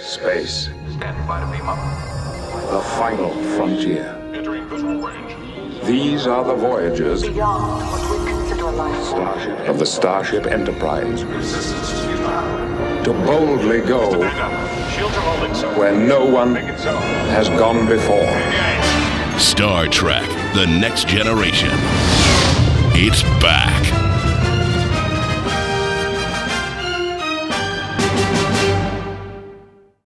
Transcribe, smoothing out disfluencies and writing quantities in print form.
Space. Stand by to beam up. The final frontier. Entering visual range. These are the voyages Beyond what we consider life. of the Starship Enterprise. Resistance is futile. To boldly go Stand up. Shields are holding, sir. where no one Make it so. has gone before. Engage. Star Trek: The Next Generation. It's back.